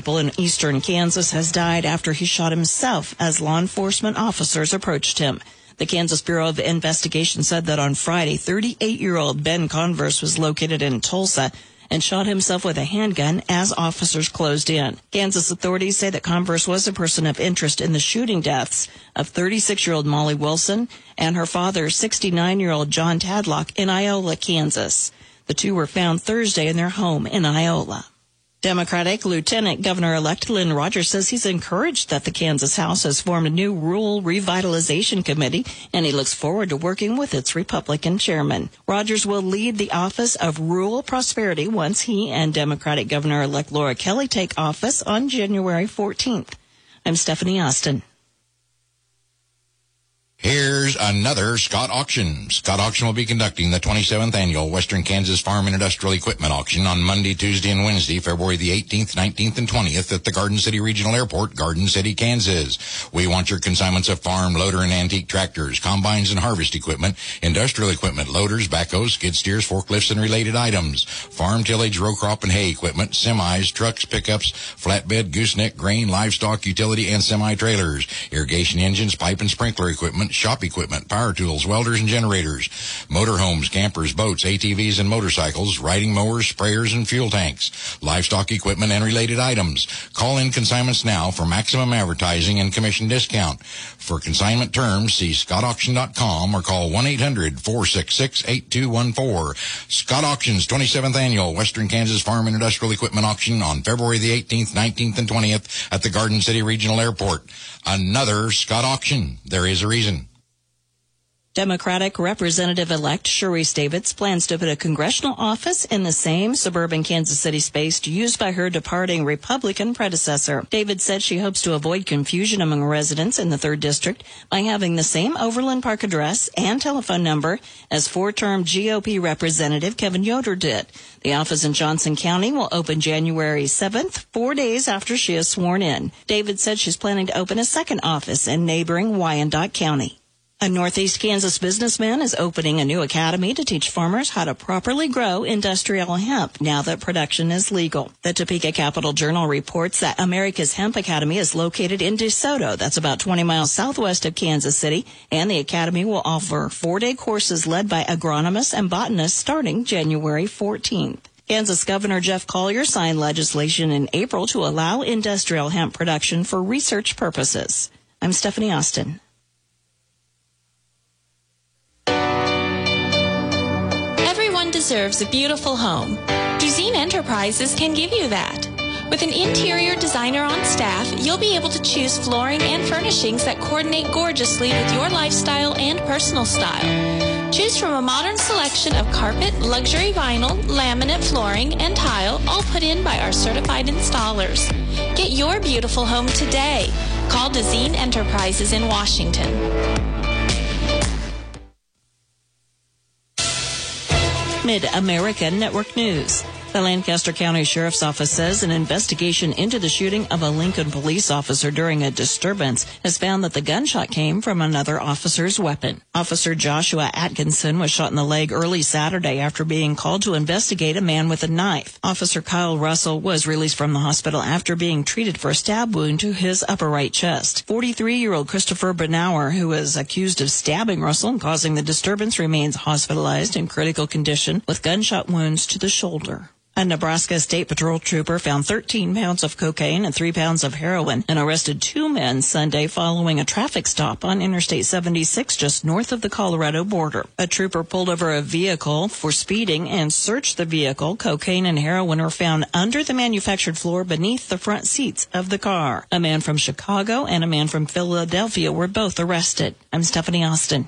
People in eastern Kansas has died after he shot himself as law enforcement officers approached him. The Kansas Bureau of Investigation said that on Friday, 38-year-old Ben Converse was located in Tulsa and shot himself with a handgun as officers closed in. Kansas authorities say that Converse was a person of interest in the shooting deaths of 36-year-old Molly Wilson and her father, 69-year-old John Tadlock, in Iola, Kansas. The two were found Thursday in their home in Iola. Democratic Lieutenant Governor-elect Lynn Rogers says he's encouraged that the Kansas House has formed a new rural revitalization committee, and he looks forward to working with its Republican chairman. Rogers will lead the Office of Rural Prosperity once he and Democratic Governor-elect Laura Kelly take office on January 14th. I'm Stephanie Austin. Here's another Scott Auction. Scott Auction will be conducting the 27th annual Western Kansas Farm and Industrial Equipment Auction on Monday, Tuesday, and Wednesday, February the 18th, 19th, and 20th at the Garden City Regional Airport, Garden City, Kansas. We want your consignments of farm, loader, and antique tractors, combines, and harvest equipment, industrial equipment, loaders, backhoes, skid steers, forklifts, and related items, farm tillage, row crop, and hay equipment, semis, trucks, pickups, flatbed, gooseneck, grain, livestock, utility, and semi-trailers, irrigation engines, pipe and sprinkler equipment, shop equipment, power tools, welders, and generators, motorhomes, campers, boats, ATVs, and motorcycles, riding mowers, sprayers, and fuel tanks, livestock equipment, and related items. Call in consignments now for maximum advertising and commission discount. For consignment terms, see scottauction.com or call 1-800-466-8214. Scott Auction's 27th Annual Western Kansas Farm and Industrial Equipment Auction on February the 18th, 19th, and 20th at the Garden City Regional Airport. Another Scott Auction. There is a reason. Democratic Representative-elect Sharice Davids plans to put a congressional office in the same suburban Kansas City space used by her departing Republican predecessor. Davids said she hopes to avoid confusion among residents in the 3rd District by having the same Overland Park address and telephone number as four-term GOP Representative Kevin Yoder did. The office in Johnson County will open January 7th, 4 days after she is sworn in. Davids said she's planning to open a second office in neighboring Wyandotte County. A Northeast Kansas businessman is opening a new academy to teach farmers how to properly grow industrial hemp now that production is legal. The Topeka Capital Journal reports that America's Hemp Academy is located in DeSoto. That's about 20 miles southwest of Kansas City, and the academy will offer 4-day courses led by agronomists and botanists starting January 14th. Kansas Governor Jeff Collier signed legislation in April to allow industrial hemp production for research purposes. I'm Stephanie Austin. Deserves a beautiful home. Duzine Enterprises can give you that. With an interior designer on staff, you'll be able to choose flooring and furnishings that coordinate gorgeously with your lifestyle and personal style. Choose from a modern selection of carpet, luxury vinyl, laminate flooring, and tile, all put in by our certified installers. Get your beautiful home today. Call Duzine Enterprises in Washington. Mid-America Network News. The Lancaster County Sheriff's Office says an investigation into the shooting of a Lincoln police officer during a disturbance has found that the gunshot came from another officer's weapon. Officer Joshua Atkinson was shot in the leg early Saturday after being called to investigate a man with a knife. Officer Kyle Russell was released from the hospital after being treated for a stab wound to his upper right chest. 43-year-old Christopher Benauer, who is accused of stabbing Russell and causing the disturbance, remains hospitalized in critical condition with gunshot wounds to the shoulder. A Nebraska State Patrol trooper found 13 pounds of cocaine and 3 pounds of heroin and arrested 2 men Sunday following a traffic stop on Interstate 76 just north of the Colorado border. A trooper pulled over a vehicle for speeding and searched the vehicle. Cocaine and heroin were found under the manufactured floor beneath the front seats of the car. A man from Chicago and a man from Philadelphia were both arrested. I'm Stephanie Austin.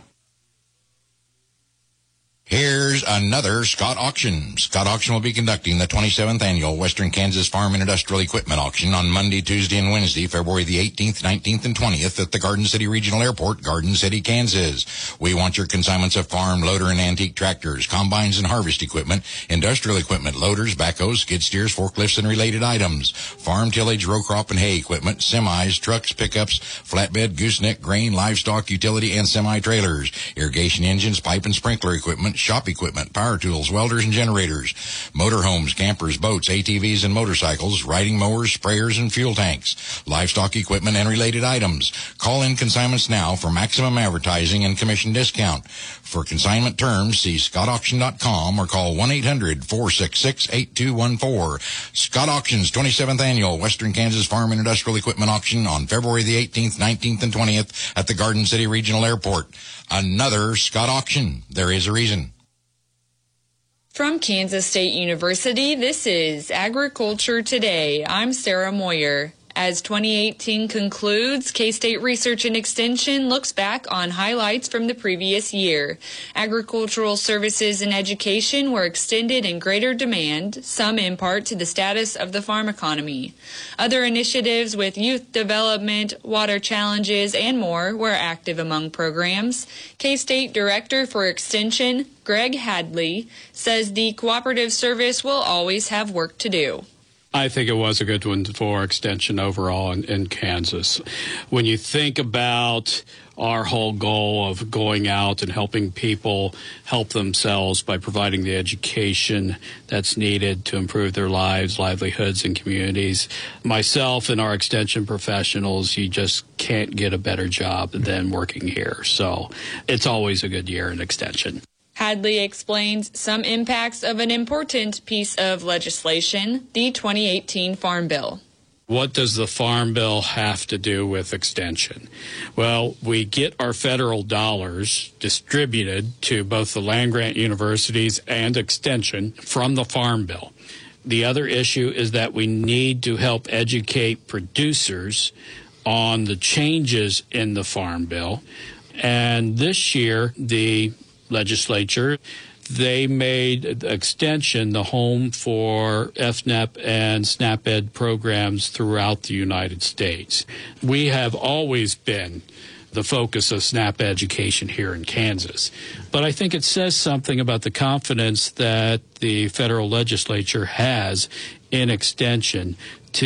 Here's another Scott Auction. Scott Auction will be conducting the 27th Annual Western Kansas Farm and Industrial Equipment Auction on Monday, Tuesday, and Wednesday, February the 18th, 19th, and 20th at the Garden City Regional Airport, Garden City, Kansas. We want your consignments of farm, loader, and antique tractors, combines, and harvest equipment, industrial equipment, loaders, backhoes, skid steers, forklifts, and related items, farm tillage, row crop, and hay equipment, semis, trucks, pickups, flatbed, gooseneck, grain, livestock, utility, and semi-trailers, irrigation engines, pipe and sprinkler equipment, equipment, shop equipment, power tools, welders and generators, motorhomes, campers, boats, ATVs and motorcycles, riding mowers, sprayers and fuel tanks, livestock equipment and related items. Call in consignments now for maximum advertising and commission discount. For consignment terms, see scottauction.com or call 1-800-466-8214. Scott Auctions 27th Annual Western Kansas Farm and Industrial Equipment Auction on February the 18th, 19th, and 20th at the Garden City Regional Airport. Another Scott Auction. There is a reason. From Kansas State University, this is Agriculture Today. I'm Sarah Moyer. As 2018 concludes, K-State Research and Extension looks back on highlights from the previous year. Agricultural services and education were extended in greater demand, some in part to the status of the farm economy. Other initiatives with youth development, water challenges, and more were active among programs. K-State Director for Extension, Greg Hadley, says the cooperative service will always have work to do. I think it was a good one for Extension overall in Kansas. When you think about our whole goal of going out and helping people help themselves by providing the education that's needed to improve their lives, livelihoods, and communities, myself and our Extension professionals, you just can't get a better job than working here. So it's always a good year in Extension. Hadley explains some impacts of an important piece of legislation, the 2018 Farm Bill. What does the Farm Bill have to do with Extension? Well, we get our federal dollars distributed to both the land-grant universities and Extension from the Farm Bill. The other issue is that we need to help educate producers on the changes in the Farm Bill. And this year, the legislature, they made Extension the home for FNEP and SNAP-Ed programs throughout the United States. We have always been the focus of SNAP education here in Kansas. But I think it says something about the confidence that the federal legislature has in Extension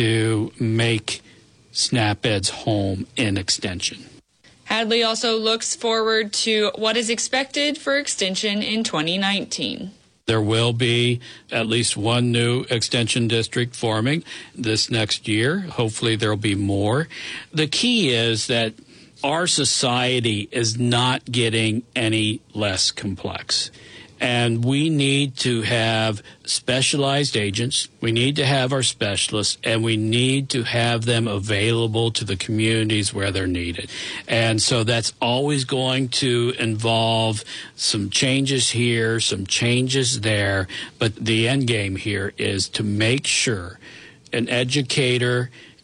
to make SNAP-Ed's home in Extension. Hadley also looks forward to what is expected for Extension in 2019. There will be at least one new Extension district forming this next year. Hopefully there will be more. The key is that our society is not getting any less complex. And we need to have specialized agents, we need to have our specialists, and we need to have them available to the communities where they're needed. And so that's always going to involve some changes here, some changes there, but the end game here is to make sure an educator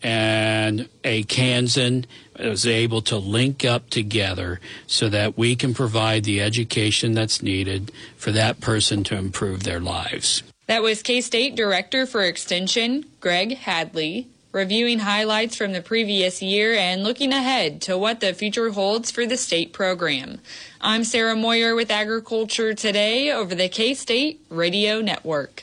and a Kansan is able to link up together so that we can provide the education that's needed for that person to improve their lives. That was K-State Director for Extension, Greg Hadley, reviewing highlights from the previous year and looking ahead to what the future holds for the state program. I'm Sarah Moyer with Agriculture Today over the K-State Radio Network.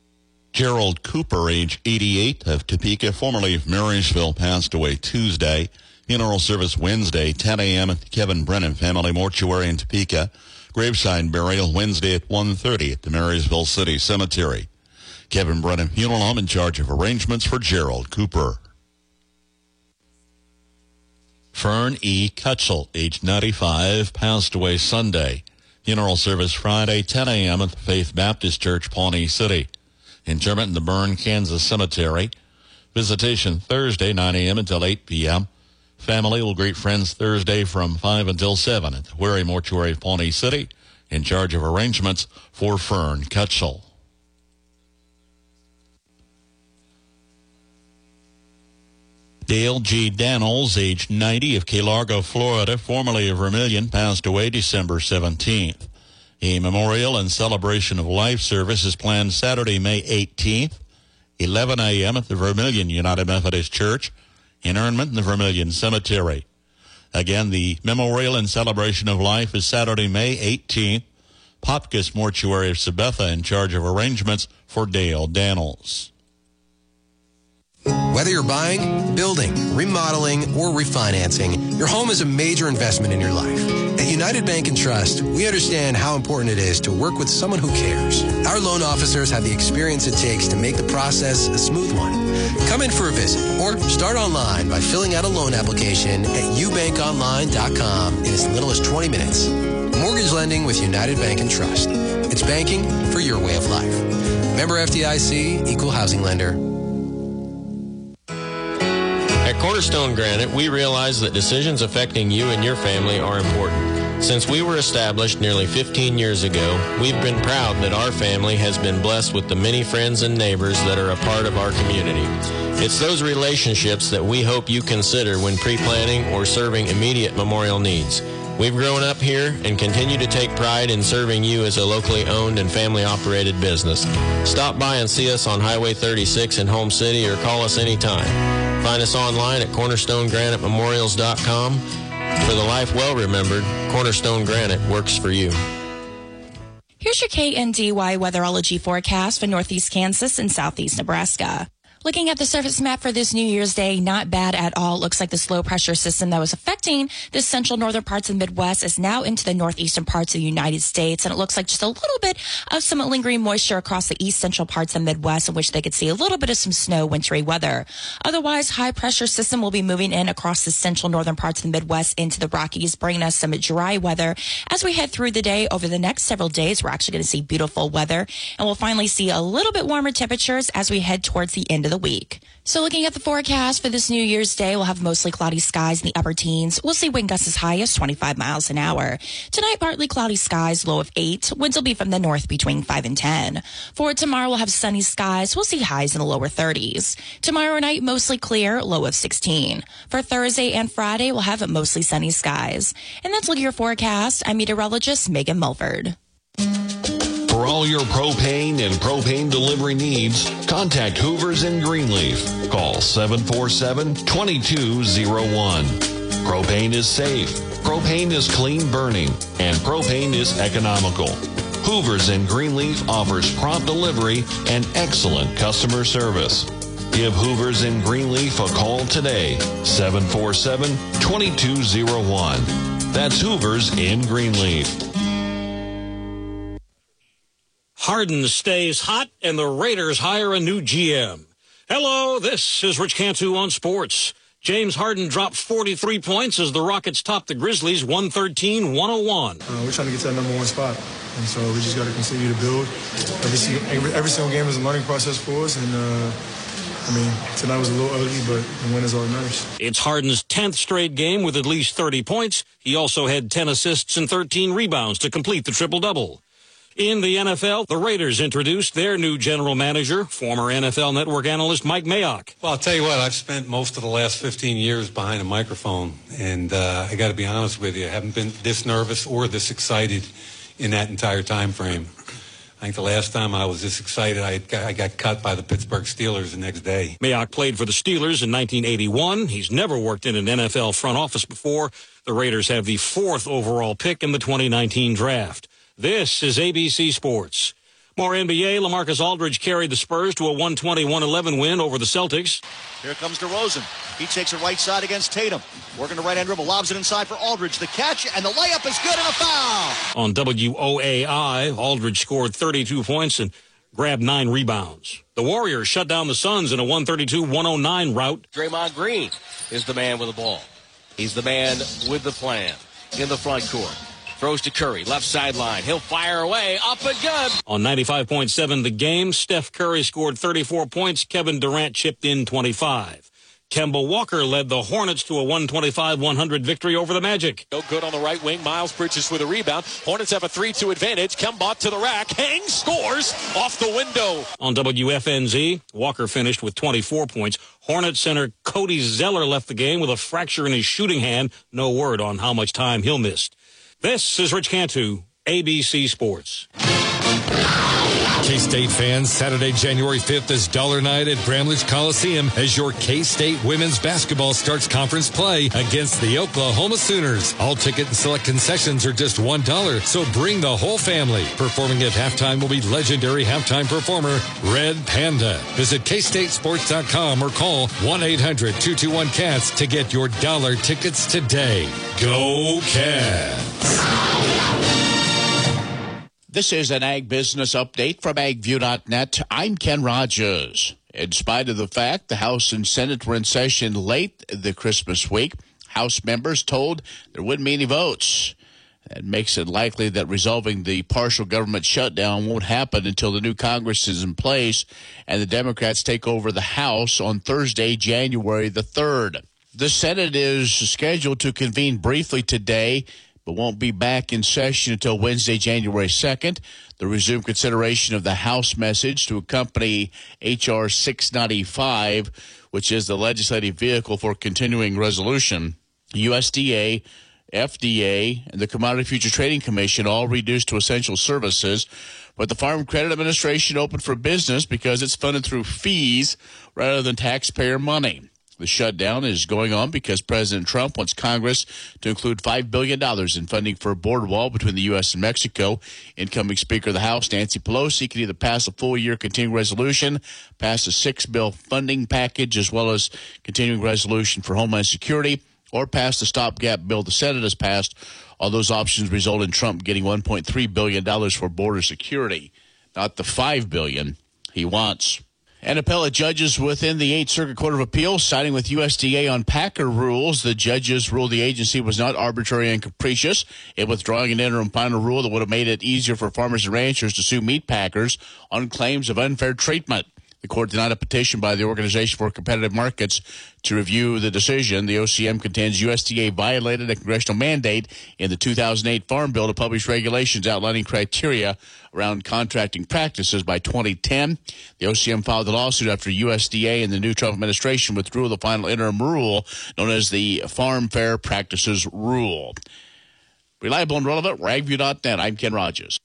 Gerald Cooper, age 88, of Topeka, formerly of Marysville, passed away Tuesday. Funeral service Wednesday, 10 a.m. at the Kevin Brennan Family Mortuary in Topeka. Graveside burial Wednesday at 1:30 at the Marysville City Cemetery. Kevin Brennan Funeral Home in charge of arrangements for Gerald Cooper. Fern E. Kutchel, age 95, passed away Sunday. Funeral service Friday, 10 a.m. at the Faith Baptist Church, Pawnee City. Interment in the Bern, Kansas Cemetery. Visitation Thursday, 9 a.m. until 8 p.m. Family will greet friends Thursday from 5 until 7 at the Wherry Mortuary, Pawnee City, in charge of arrangements for Fern Kutchel. Dale G. Daniels, age 90, of Key Largo, Florida, formerly of Vermilion, passed away December 17th. A memorial and celebration of life service is planned Saturday, May 18th, 11 a.m. at the Vermilion United Methodist Church, interment in the Vermilion Cemetery. Again, the memorial and celebration of life is Saturday, May 18th. Popkus Mortuary of Sabetha in charge of arrangements for Dale Daniels. Whether you're buying, building, remodeling, or refinancing, your home is a major investment in your life. At United Bank and Trust, we understand how important it is to work with someone who cares. Our loan officers have the experience it takes to make the process a smooth one. Come in for a visit or start online by filling out a loan application at ubankonline.com in as little as 20 minutes. Mortgage lending with United Bank and Trust. It's banking for your way of life. Member FDIC, Equal Housing Lender. At Cornerstone Granite, we realize that decisions affecting you and your family are important. Since we were established nearly 15 years ago, we've been proud that our family has been blessed with the many friends and neighbors that are a part of our community. It's those relationships that we hope you consider when pre-planning or serving immediate memorial needs. We've grown up here and continue to take pride in serving you as a locally owned and family-operated business. Stop by and see us on Highway 36 in Home City or call us anytime. Find us online at cornerstonegraniteMemorials.com. For the life well remembered, Cornerstone Granite works for you. Here's your KNDY weatherology forecast for northeast Kansas and southeast Nebraska. Looking at the surface map for this New Year's Day, not bad at all. It looks like this low pressure system that was affecting the central northern parts of the Midwest is now into the northeastern parts of the United States. And it looks like just a little bit of some lingering moisture across the east central parts of the Midwest, in which they could see a little bit of some snow, wintry weather. Otherwise, high pressure system will be moving in across the central northern parts of the Midwest into the Rockies, bringing us some dry weather. As we head through the day, over the next several days, we're actually going to see beautiful weather, and we'll finally see a little bit warmer temperatures as we head towards the end of the week. So looking at the forecast for this New Year's Day, we'll have mostly cloudy skies in the upper teens. We'll see wind gusts as high as 25 miles an hour. Tonight, partly cloudy skies, low of 8. Winds will be from the north between 5 and 10. For tomorrow, we'll have sunny skies. We'll see highs in the lower 30s. Tomorrow night, mostly clear, low of 16. For Thursday and Friday, we'll have mostly sunny skies. And that's Look at Your Forecast. I'm meteorologist Megan Mulford. For all your propane and propane delivery needs, contact Hoovers in Greenleaf. Call 747-2201. Propane is safe, propane is clean burning, and propane is economical. Hoovers in Greenleaf offers prompt delivery and excellent customer service. Give Hoovers in Greenleaf a call today, 747-2201. That's Hoovers in Greenleaf. Harden stays hot, and the Raiders hire a new GM. Hello, this is Rich Cantu on sports. James Harden dropped 43 points as the Rockets topped the Grizzlies 113-101. We're trying to get to that number one spot, and so we just got to continue to build. Every single game is a learning process for us, and tonight was a little ugly, but the win is all that matters. It's Harden's 10th straight game with at least 30 points. He also had 10 assists and 13 rebounds to complete the triple-double. In the NFL, the Raiders introduced their new general manager, former NFL Network analyst Mike Mayock. Well, I'll tell you what, I've spent most of the last 15 years behind a microphone, and I got to be honest with you, I haven't been this nervous or this excited in that entire time frame. I think the last time I was this excited, I got cut by the Pittsburgh Steelers the next day. Mayock played for the Steelers in 1981. He's never worked in an NFL front office before. The Raiders have the 4th overall pick in the 2019 draft. This is ABC Sports. More NBA, LaMarcus Aldridge carried the Spurs to a 120-111 win over the Celtics. Here comes DeRozan. He takes it right side against Tatum. Working the right-hand dribble, lobs it inside for Aldridge. The catch, and the layup is good, and a foul. On WOAI, Aldridge scored 32 points and grabbed 9 rebounds. The Warriors shut down the Suns in a 132-109 rout. Draymond Green is the man with the ball. He's the man with the plan in the front court. Throws to Curry, left sideline. He'll fire away, up and good. On 95.7 The Game, Steph Curry scored 34 points. Kevin Durant chipped in 25. Kemba Walker led the Hornets to a 125-100 victory over the Magic. No good on the right wing. Miles Bridges with a rebound. Hornets have a 3-2 advantage. Kemba to the rack. Hangs, scores off the window. On WFNZ, Walker finished with 24 points. Hornets center Cody Zeller left the game with a fracture in his shooting hand. No word on how much time he'll miss. This is Rich Cantu, ABC Sports. K-State fans, Saturday, January 5th is Dollar Night at Bramlage Coliseum as your K-State women's basketball starts conference play against the Oklahoma Sooners. All ticket and select concessions are just $1, so bring the whole family. Performing at halftime will be legendary halftime performer Red Panda. Visit KStateSports.com or call 1-800-221-CATS to get your dollar tickets today. Go Cats! This is an Ag Business Update from AgView.net. I'm Ken Rogers. In spite of the fact the House and Senate were in session late the Christmas week, House members told there wouldn't be any votes. That makes it likely that resolving the partial government shutdown won't happen until the new Congress is in place and the Democrats take over the House on Thursday, January the 3rd. The Senate is scheduled to convene briefly today, but won't be back in session until Wednesday, January 2nd. They'll resume consideration of the House message to accompany H.R. 695, which is the legislative vehicle for continuing resolution. USDA, FDA, and the Commodity Future Trading Commission all reduced to essential services, but the Farm Credit Administration opened for business because it's funded through fees rather than taxpayer money. The shutdown is going on because President Trump wants Congress to include $5 billion in funding for a border wall between the U.S. and Mexico. Incoming Speaker of the House, Nancy Pelosi, can either pass a full-year continuing resolution, pass a 6-bill funding package, as well as continuing resolution for Homeland Security, or pass the stopgap bill the Senate has passed. All those options result in Trump getting $1.3 billion for border security, not the $5 billion he wants. And appellate judges within the 8th Circuit Court of Appeals siding with USDA on packer rules. The judges ruled the agency was not arbitrary and capricious in withdrawing an interim final rule that would have made it easier for farmers and ranchers to sue meat packers on claims of unfair treatment. The court denied a petition by the Organization for Competitive Markets to review the decision. The OCM contends USDA violated a congressional mandate in the 2008 Farm Bill to publish regulations outlining criteria around contracting practices by 2010. The OCM filed the lawsuit after USDA and the new Trump administration withdrew the final interim rule known as the Farm Fair Practices Rule. Reliable and relevant, AgView.net. I'm Ken Rogers.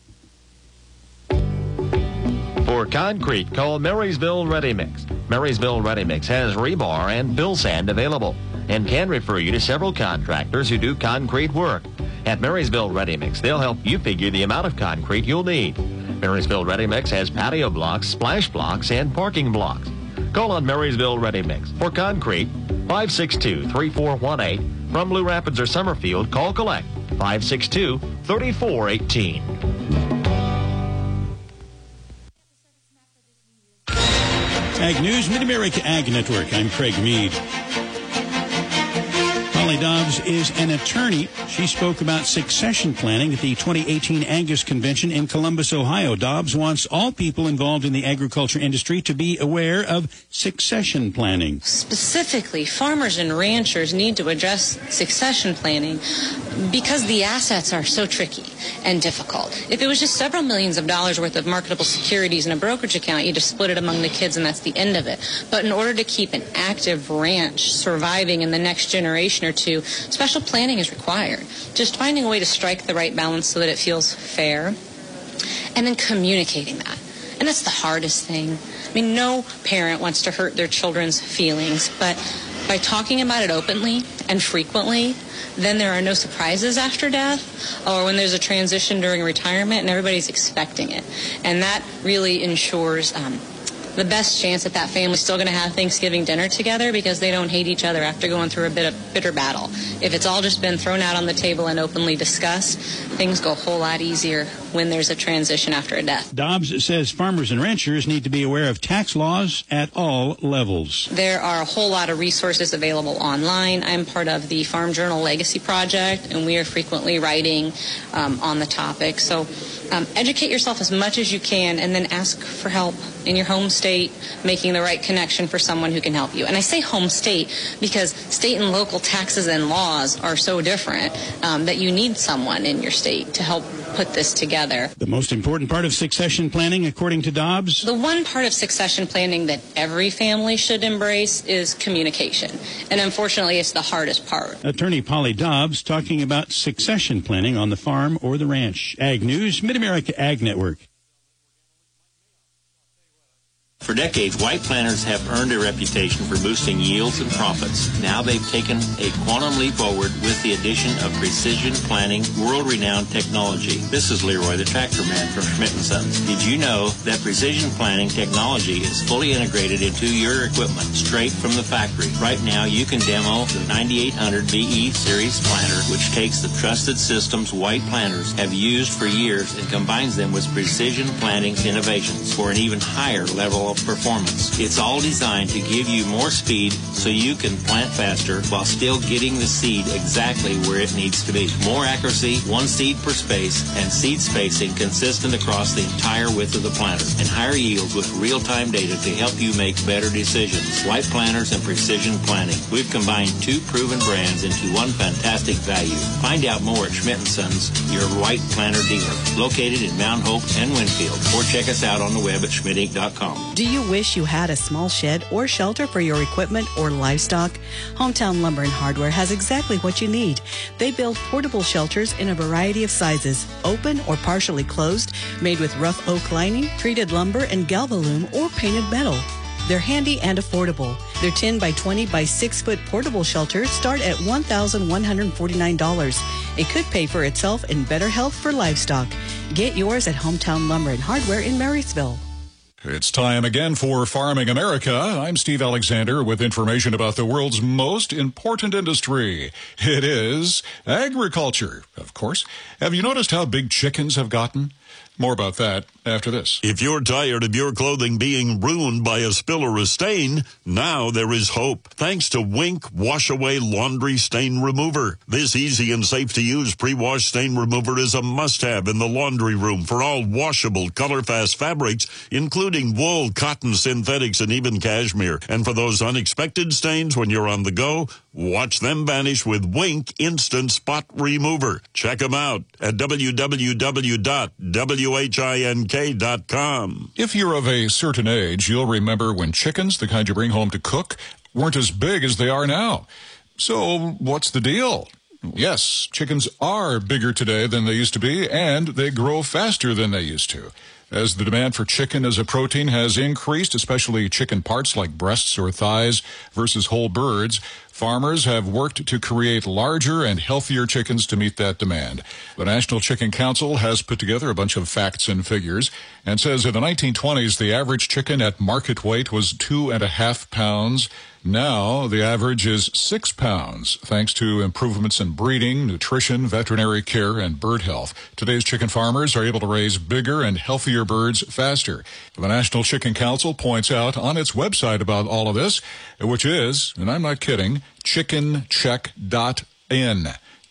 For concrete, call Marysville Ready Mix. Marysville Ready Mix has rebar and fill sand available and can refer you to several contractors who do concrete work. At Marysville Ready Mix, they'll help you figure the amount of concrete you'll need. Marysville Ready Mix has patio blocks, splash blocks, and parking blocks. Call on Marysville Ready Mix. For concrete, 562-3418. From Blue Rapids or Summerfield, call collect 562-3418. Ag News, Mid-America Ag Network. I'm Craig Mead. Holly Dobbs is an attorney. She spoke about succession planning at the 2018 Angus Convention in Columbus, Ohio. Dobbs wants all people involved in the agriculture industry to be aware of succession planning. Specifically, farmers and ranchers need to address succession planning because the assets are so tricky and difficult. If it was just several millions of dollars worth of marketable securities in a brokerage account, you just split it among the kids and that's the end of it. But in order to keep an active ranch surviving in the next generation or two, special planning is required. Just finding a way to strike the right balance so that it feels fair, and then communicating that. And that's the hardest thing. I mean, no parent wants to hurt their children's feelings, but by talking about it openly and frequently, then there are no surprises after death or when there's a transition during retirement and everybody's expecting it. And that really ensures the best chance that family's still going to have Thanksgiving dinner together because they don't hate each other after going through a bitter battle. If it's all just been thrown out on the table and openly discussed, things go a whole lot easier when there's a transition after a death. Dobbs says farmers and ranchers need to be aware of tax laws at all levels. There are a whole lot of resources available online. I'm part of the Farm Journal Legacy Project, and we are frequently writing on the topic. So educate yourself as much as you can and then ask for help in your home state, making the right connection for someone who can help you. And I say home state because state and local taxes and laws are so different that you need someone in your state to help put this together. The most important part of succession planning, according to Dobbs? The one part of succession planning that every family should embrace is communication. And unfortunately, it's the hardest part. Attorney Polly Dobbs talking about succession planning on the farm or the ranch. Ag News, Mid-America Ag Network. For decades, white planters have earned a reputation for boosting yields and profits. Now they've taken a quantum leap forward with the addition of precision planting, world-renowned technology. This is Leroy, the tractor man from Schmidt & Sons. Did you know that precision planting technology is fully integrated into your equipment straight from the factory? Right now, you can demo the 9800 BE Series planter, which takes the trusted systems white planters have used for years and combines them with precision planting innovations for an even higher level of performance. It's all designed to give you more speed so you can plant faster while still getting the seed exactly where it needs to be. More accuracy, one seed per space, and seed spacing consistent across the entire width of the planter, and higher yields with real-time data to help you make better decisions. White planters and precision planting. We've combined two proven brands into one fantastic value. Find out more at Schmidt & Sons, your white planter dealer, located in Mount Hope and Winfield, or check us out on the web at schmidtinc.com. Do you wish you had a small shed or shelter for your equipment or livestock? Hometown Lumber and Hardware has exactly what you need. They build portable shelters in a variety of sizes, open or partially closed, made with rough oak lining, treated lumber, and Galvalume or painted metal. They're handy and affordable. Their 10 by 20 by 6 foot portable shelters start at $1,149. It could pay for itself in better health for livestock. Get yours at Hometown Lumber and Hardware in Marysville. It's time again for Farming America. I'm Steve Alexander with information about the world's most important industry. It is agriculture, of course. Have you noticed how big chickens have gotten? More about that after this. If you're tired of your clothing being ruined by a spill or a stain, now there is hope. Thanks to Wink Wash Away Laundry Stain Remover. This easy and safe to use pre-wash stain remover is a must-have in the laundry room for all washable, color-fast fabrics, including wool, cotton, synthetics, and even cashmere. And for those unexpected stains when you're on the go, watch them vanish with Wink Instant Spot Remover. Check them out at www.whink.com. If you're of a certain age, you'll remember when chickens, the kind you bring home to cook, weren't as big as they are now. So what's the deal? Yes, chickens are bigger today than they used to be, and they grow faster than they used to. As the demand for chicken as a protein has increased, especially chicken parts like breasts or thighs versus whole birds, farmers have worked to create larger and healthier chickens to meet that demand. The National Chicken Council has put together a bunch of facts and figures and says in the 1920s, the average chicken at market weight was 2.5 pounds. Now, the average is 6 pounds, thanks to improvements in breeding, nutrition, veterinary care, and bird health. Today's chicken farmers are able to raise bigger and healthier birds faster. The National Chicken Council points out on its website about all of this, which is, and I'm not kidding, chickencheck.in.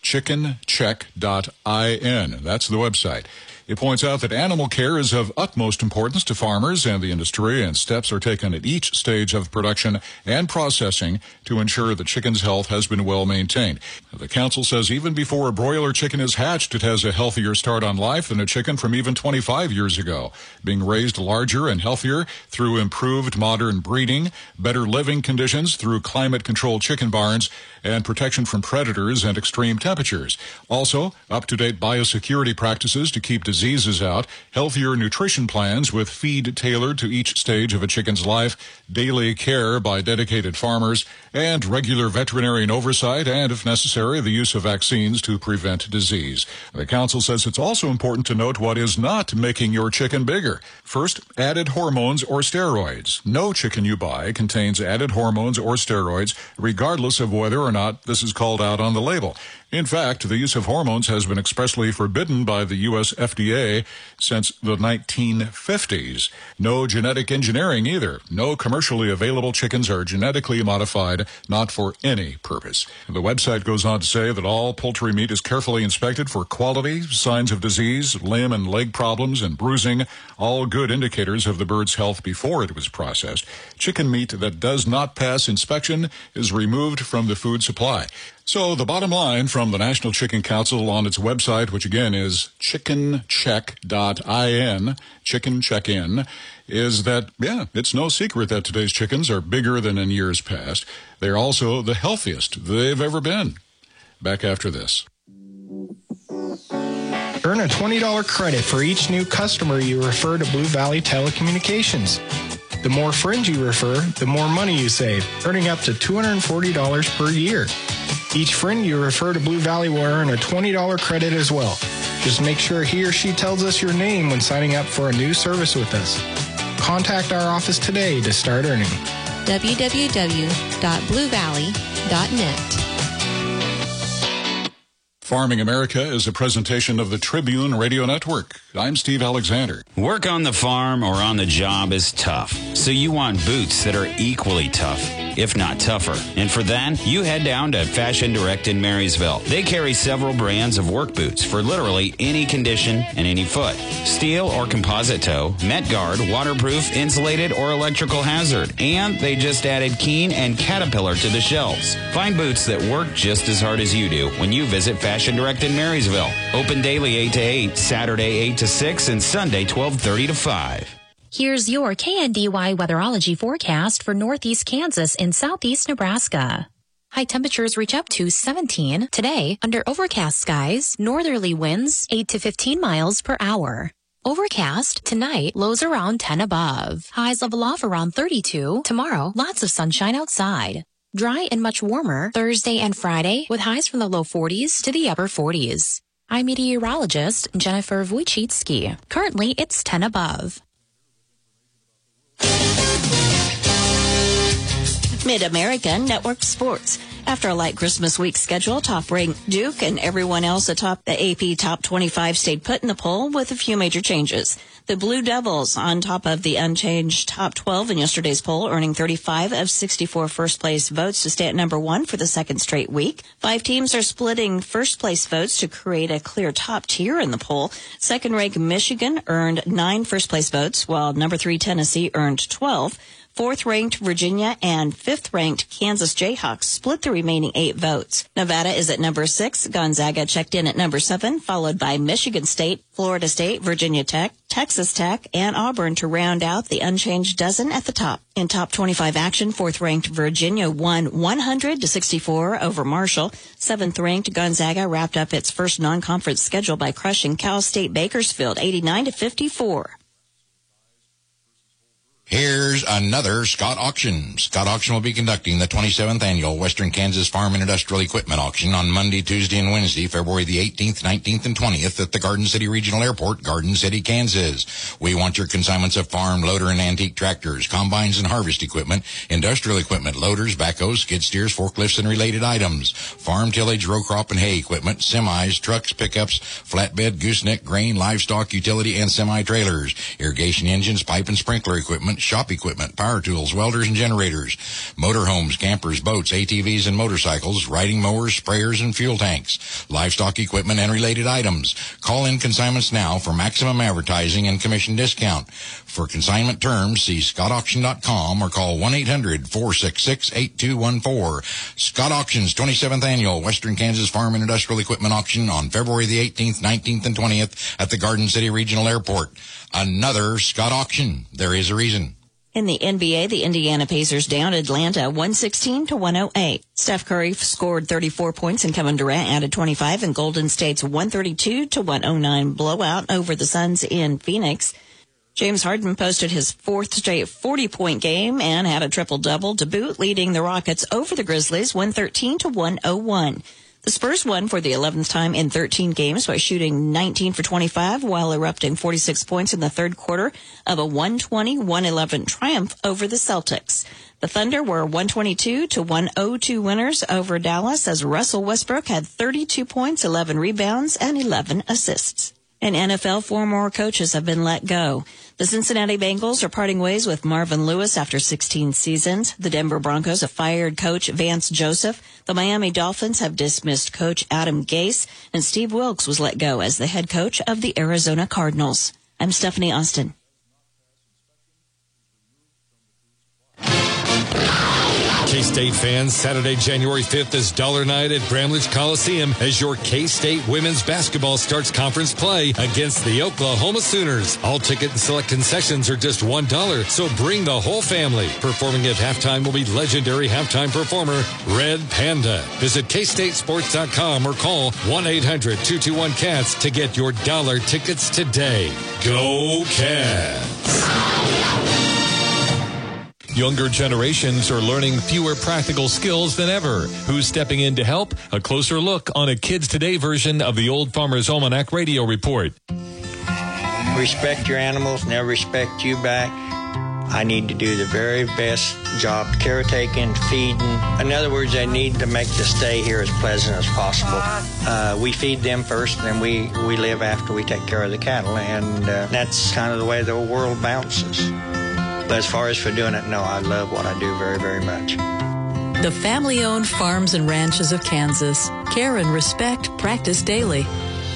chickencheck.in. That's the website. It points out that animal care is of utmost importance to farmers and the industry, and steps are taken at each stage of production and processing to ensure the chicken's health has been well maintained. The council says even before a broiler chicken is hatched, it has a healthier start on life than a chicken from even 25 years ago, being raised larger and healthier through improved modern breeding, better living conditions through climate-controlled chicken barns, and protection from predators and extreme temperatures. Also, up-to-date biosecurity practices to keep diseases out, healthier nutrition plans with feed tailored to each stage of a chicken's life, daily care by dedicated farmers, and regular veterinarian oversight, and, if necessary, the use of vaccines to prevent disease. The council says it's also important to note what is not making your chicken bigger. First, added hormones or steroids. No chicken you buy contains added hormones or steroids, regardless of whether or not this is called out on the label. In fact, the use of hormones has been expressly forbidden by the U.S. FDA since the 1950s. No genetic engineering either. No commercially available chickens are genetically modified, not for any purpose. The website goes on to say that all poultry meat is carefully inspected for quality, signs of disease, limb and leg problems, and bruising, all good indicators of the bird's health before it was processed. Chicken meat that does not pass inspection is removed from the food supply. So the bottom line from from the National Chicken Council on its website, which again is chickencheck.in, Chicken Check-In, is that, it's no secret that today's chickens are bigger than in years past. They're also the healthiest they've ever been. Back after this. Earn a $20 credit for each new customer you refer to Blue Valley Telecommunications. The more friends you refer, the more money you save, earning up to $240 per year. Each friend you refer to Blue Valley will earn a $20 credit as well. Just make sure he or she tells us your name when signing up for a new service with us. Contact our office today to start earning. www.bluevalley.net. Farming America is a presentation of the Tribune Radio Network. I'm Steve Alexander. Work on the farm or on the job is tough, so you want boots that are equally tough, if not tougher. And for that, you head down to Fashion Direct in Marysville. They carry several brands of work boots for literally any condition and any foot. Steel or composite toe, Met Guard, waterproof, insulated, or electrical hazard. And they just added Keen and Caterpillar to the shelves. Find boots that work just as hard as you do when you visit Fashion Direct in Marysville. Open daily 8 to 8, Saturday 8 to 6, and Sunday 12:30 to 5. Here's your KNDY weatherology forecast for northeast Kansas and southeast Nebraska. High temperatures reach up to 17 today under overcast skies, northerly winds 8 to 15 miles per hour. Overcast tonight, lows around 10 above. Highs level off around 32. Tomorrow, lots of sunshine outside. Dry and much warmer Thursday and Friday with highs from the low 40s to the upper 40s. I'm meteorologist Jennifer Wojcicki. Currently, it's 10 above. Mid-American Network Sports. After a light Christmas week schedule, top-ranked Duke and everyone else atop the AP Top 25 stayed put in the poll with a few major changes. The Blue Devils on top of the unchanged top 12 in yesterday's poll, earning 35 of 64 first-place votes to stay at number one for the second straight week. 5 teams are splitting first-place votes to create a clear top tier in the poll. Second-ranked Michigan earned 9 first-place votes, while number 3 Tennessee earned 12. 4th-ranked Virginia and 5th-ranked Kansas Jayhawks split the remaining 8 votes. Nevada is at number 6. Gonzaga checked in at number 7, followed by Michigan State, Florida State, Virginia Tech, Texas Tech, and Auburn to round out the unchanged dozen at the top. In top 25 action, 4th-ranked Virginia won 100-64 over Marshall. 7th-ranked Gonzaga wrapped up its first non-conference schedule by crushing Cal State Bakersfield 89-54. Here's another Scott Auction. Scott Auction will be conducting the 27th annual Western Kansas Farm and Industrial Equipment Auction on Monday, Tuesday, and Wednesday, February the 18th, 19th, and 20th at the Garden City Regional Airport, Garden City, Kansas. We want your consignments of farm, loader, and antique tractors, combines, and harvest equipment, industrial equipment, loaders, backhoes, skid steers, forklifts, and related items, farm tillage, row crop, and hay equipment, semis, trucks, pickups, flatbed, gooseneck, grain, livestock, utility, and semi-trailers, irrigation engines, pipe and sprinkler equipment, shop equipment, power tools, welders, and generators, motorhomes, campers, boats, ATVs, and motorcycles, riding mowers, sprayers, and fuel tanks, livestock equipment, and related items. Call in consignments now for maximum advertising and commission discount. For consignment terms, see scottauction.com or call 1-800-466-8214. Scott Auction's 27th Annual Western Kansas Farm and Industrial Equipment Auction on February the 18th, 19th, and 20th at the Garden City Regional Airport. Another Scott Auction. There is a reason. In the NBA, the Indiana Pacers downed Atlanta 116-108. Steph Curry scored 34 points and Kevin Durant added 25 in Golden State's 132-109 blowout over the Suns in Phoenix. James Harden posted his 4th straight 40-point game and had a triple-double to boot, leading the Rockets over the Grizzlies 113-101. The Spurs won for the 11th time in 13 games by shooting 19 for 25 while erupting 46 points in the third quarter of a 120-111 triumph over the Celtics. The Thunder were 122-102 winners over Dallas as Russell Westbrook had 32 points, 11 rebounds, and 11 assists. In NFL, 4 more coaches have been let go. The Cincinnati Bengals are parting ways with Marvin Lewis after 16 seasons. The Denver Broncos have fired coach Vance Joseph. The Miami Dolphins have dismissed coach Adam Gase. And Steve Wilkes was let go as the head coach of the Arizona Cardinals. I'm Stephanie Austin. K-State fans, Saturday, January 5th is Dollar Night at Bramlage Coliseum as your K-State women's basketball starts conference play against the Oklahoma Sooners. All ticket and select concessions are just $1, so bring the whole family. Performing at halftime will be legendary halftime performer Red Panda. Visit KStateSports.com or call 1-800-221-CATS to get your dollar tickets today. Go Cats! Younger generations are learning fewer practical skills than ever. Who's stepping in to help? A closer look on a Kids Today version of the Old Farmer's Almanac radio report. Respect your animals, and they'll respect you back. I need to do the very best job caretaking, feeding. In other words, I need to make the stay here as pleasant as possible. We feed them first, and then we live after we take care of the cattle, and that's kind of the way the world bounces. But as far as for doing it, no, I love what I do very, very much. The family-owned farms and ranches of Kansas. Care and respect, practice daily.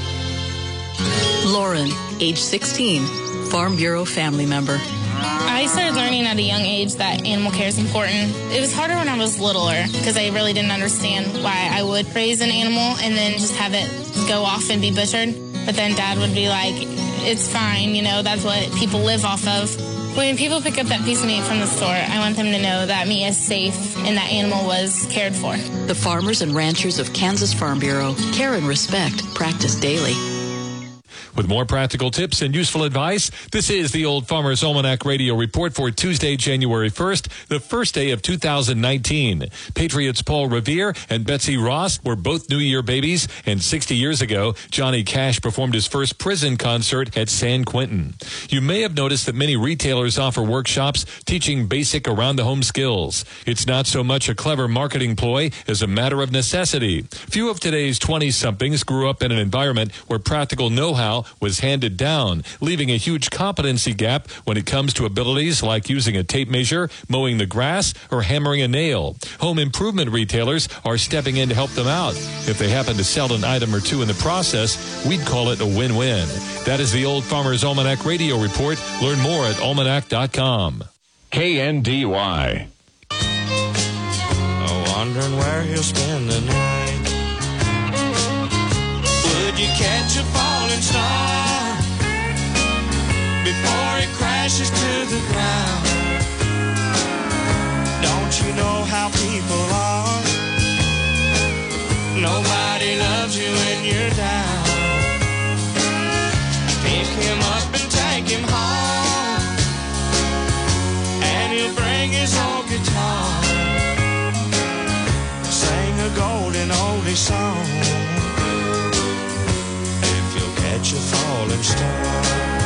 Lauren, age 16, Farm Bureau family member. I started learning at a young age that animal care is important. It was harder when I was littler because I really didn't understand why I would raise an animal and then just have it go off and be butchered. But then Dad would be like, it's fine, you know, that's what people live off of. When people pick up that piece of meat from the store, I want them to know that meat is safe and that animal was cared for. The farmers and ranchers of Kansas Farm Bureau. Care and respect. Practice daily. With more practical tips and useful advice, this is the Old Farmer's Almanac radio report for Tuesday, January 1st, the first day of 2019. Patriots Paul Revere and Betsy Ross were both New Year babies, and 60 years ago, Johnny Cash performed his first prison concert at San Quentin. You may have noticed that many retailers offer workshops teaching basic around-the-home skills. It's not so much a clever marketing ploy as a matter of necessity. Few of today's 20-somethings grew up in an environment where practical know-how was handed down, leaving a huge competency gap when it comes to abilities like using a tape measure, mowing the grass, or hammering a nail. Home improvement retailers are stepping in to help them out. If they happen to sell an item or two in the process, we'd call it a win-win. That is the Old Farmer's Almanac radio report. Learn more at almanac.com. KNDY. Oh, wondering where he'll spend the night. Would you catch a falling star before it crashes to the ground? Don't you know how people are? Nobody loves you when you're down. Pick him up and take him home, and he'll bring his old guitar, sing a golden oldie song. Catch a falling star,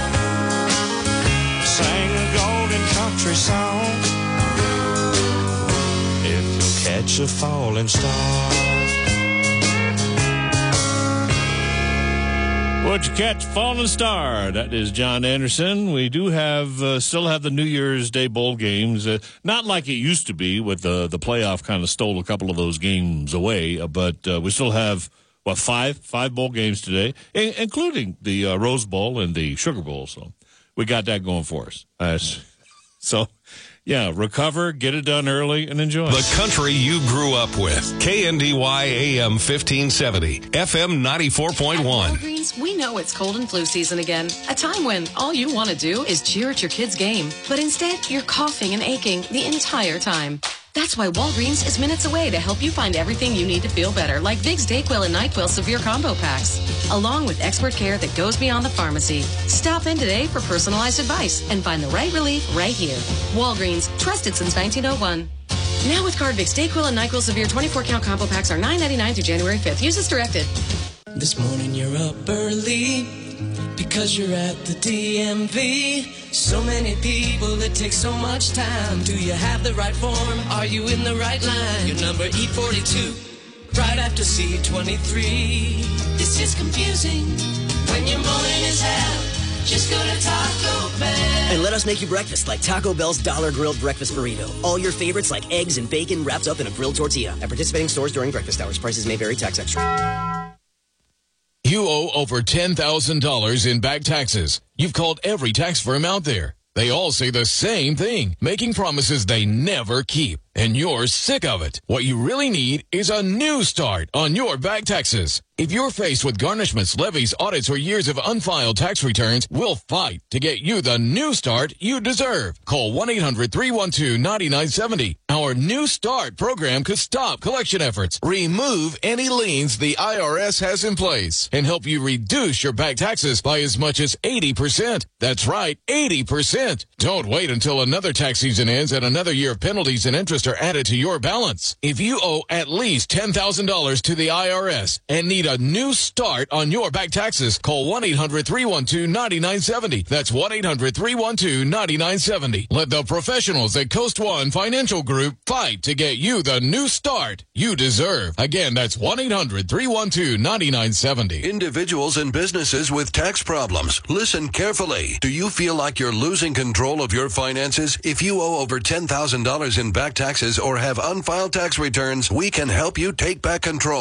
sing a golden country song. If you'll catch a falling star. Would you catch a falling star? That is John Anderson. We do have still have the New Year's Day bowl games, not like it used to be with the playoff kind of stole a couple of those games away, but we still have. What, five bowl games today, including the Rose Bowl and the Sugar Bowl. So we got that going for us. So, yeah, recover, get it done early, and enjoy. The country you grew up with. KNDY AM 1570, FM 94.1. At Walgreens, we know it's cold and flu season again. A time when all you want to do is cheer at your kid's game. But instead, you're coughing and aching the entire time. That's why Walgreens is minutes away to help you find everything you need to feel better, like Vicks DayQuil and NyQuil Severe Combo Packs, along with expert care that goes beyond the pharmacy. Stop in today for personalized advice and find the right relief right here. Walgreens, trusted since 1901. Now with card, Vicks DayQuil and NyQuil Severe 24-count combo packs are $9.99 through January 5th. Use as directed. This morning you're up early because you're at the DMV. So many people, it takes so much time. Do you have the right form? Are you in the right line? Your number E42, right after C23. It's just confusing when your morning is hell. Just go to Taco Bell. And let us make you breakfast like Taco Bell's Dollar Grilled Breakfast Burrito. All your favorites like eggs and bacon wrapped up in a grilled tortilla. At participating stores during breakfast hours. Prices may vary. Tax extra. You owe over $10,000 in back taxes. You've called every tax firm out there. They all say the same thing, making promises they never keep. and you're sick of it. What you really need is a new start on your back taxes. If you're faced with garnishments, levies, audits, or years of unfiled tax returns, we'll fight to get you the new start you deserve. Call 1-800-312-9970. Our New Start program could stop collection efforts, remove any liens the IRS has in place, and help you reduce your back taxes by as much as 80%. That's right, 80%. Don't wait until another tax season ends and another year of penalties and interest are added to your balance. If you owe at least $10,000 to the IRS and need a new start on your back taxes, call 1-800-312-9970. That's 1-800-312-9970. Let the professionals at Coast One Financial Group fight to get you the new start you deserve. Again, that's 1-800-312-9970. Individuals and businesses with tax problems, listen carefully. Do you feel like you're losing control of your finances? If you owe over $10,000 in back taxes or have unfiled tax returns, we can help you take back control.